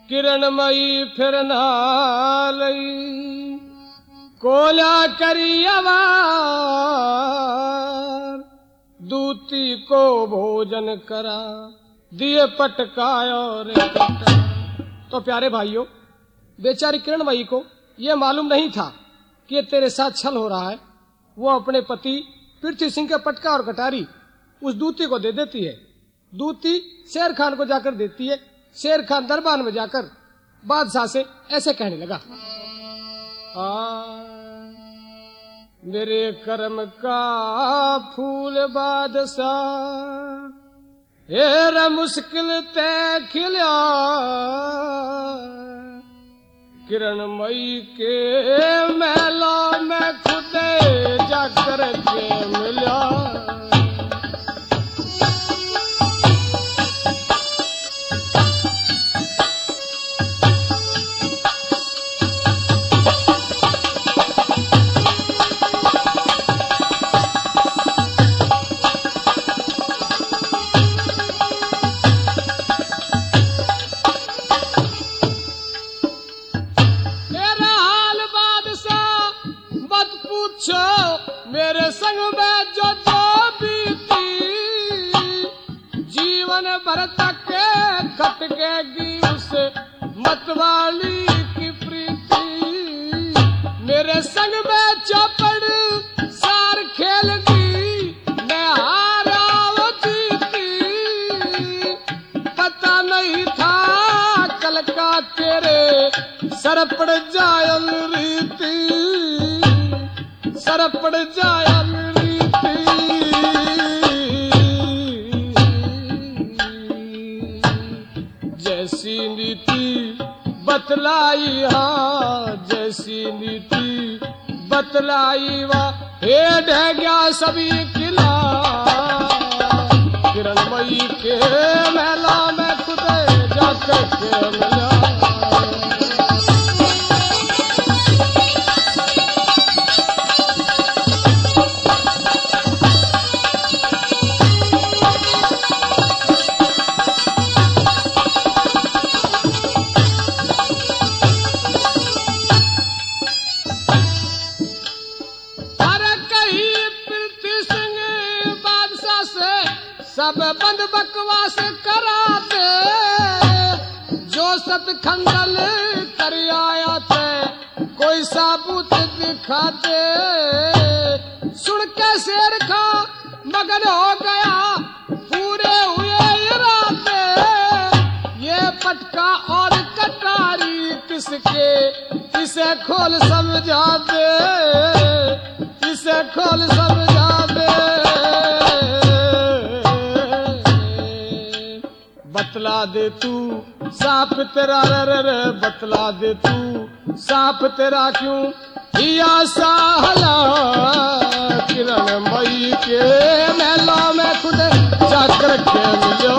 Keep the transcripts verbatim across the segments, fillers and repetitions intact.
किरणमयी फिर नालई कोला करी अवार दूती को भोजन करा दिए पटकाय और तो प्यारे भाइयों, बेचारी किरणमयी को यह मालूम नहीं था कि तेरे साथ छल हो रहा है। वो अपने पति पृथ्वी सिंह के पटका और कटारी उस दूती को दे देती है। दूती शेर खान को जाकर देती है। शेर खान दरबार में जाकर बादशाह से ऐसे कहने लगा, आ, मेरे कर्म का फूल बादशाह हेरा मुश्किल तय खिला किरणमयी के मेला में खुदे जाकर के मिला। मेरे संग में जो जो बीती जीवन भर तक खटकेगी उस मतवाली की प्रीति। मेरे संग में चौपड़ सार खेलगी मैं हारा वो जीती। पता नहीं था कल का तेरे सर पड़ जाए रीति, सर पड़ जाए रीति। जैसी नीति बतलाई हाँ जैसी नीति बतलाई वा हे ढह गया सभी किला। किरणमयी के मेला में खुदे जाकर के मिला। सब बंद बकवास कराते जो सतखंडल कर आया थे कोई साबुत दिखाते। सुन के शेर खा मगन हो गया पूरे हुए इरादे। ये पटका और कटारी किसके इसे खोल समझा दे, इसे खोल समझा दे। बतला दे तू साफ तेरा रे रे बतला दे तू साफ तेरा क्यों हिया साहला। किरणमयी के मेला में खुद जाकर के मिलो।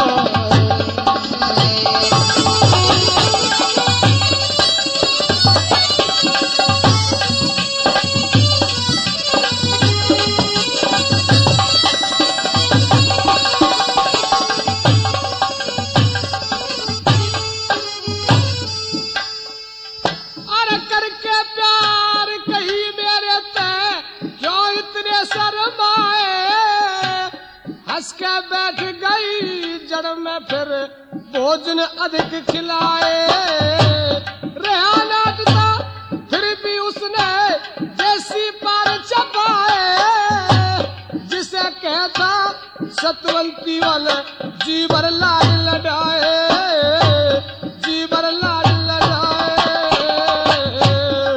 हंस के बैठ गई जड़ में फिर भोजन अधिक खिलाए। रेहानाथ था फिर भी उसने देसी पार चबाए। जिसे कहता सतवंती वाले जी भर लाल लड़ाए, जी भर लाल लड़ाए।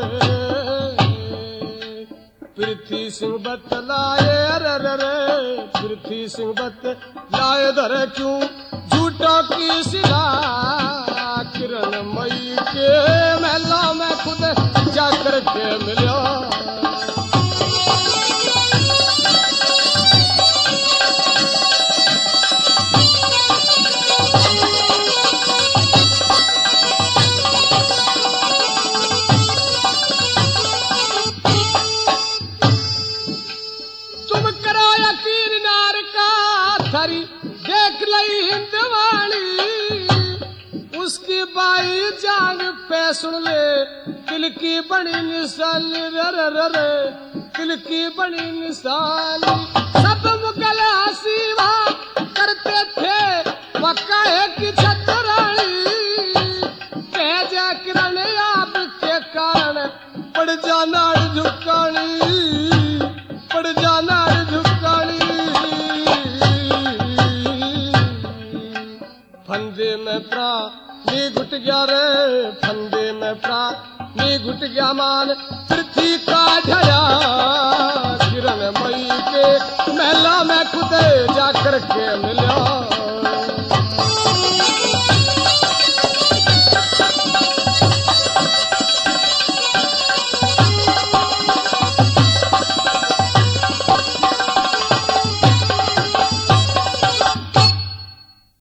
पृथ्वी सिंह बतलाए रे रे रे पृथ्वी सिंह बतलाए धर क्यों झूठा की सिला। किरणमयी के मेला में खुद जाकर के मिलो। देख लई हिंदवाणी पे सुन ले दिल की बड़ी निशानी रे रे रे रे दिल की बड़ी निशानी सब मुगल हसीवा करते थे वक्का की छतरानी तेजा किरण आप के कारण पड़ जाना झुकानी पड़ जाना झुकानी फंदे में प्रा नी घुट गया रे फंदे में प्रा नी घुट गया मान पृथ्वी का ढया किरण मई के महला में खुदे जाकर के मिला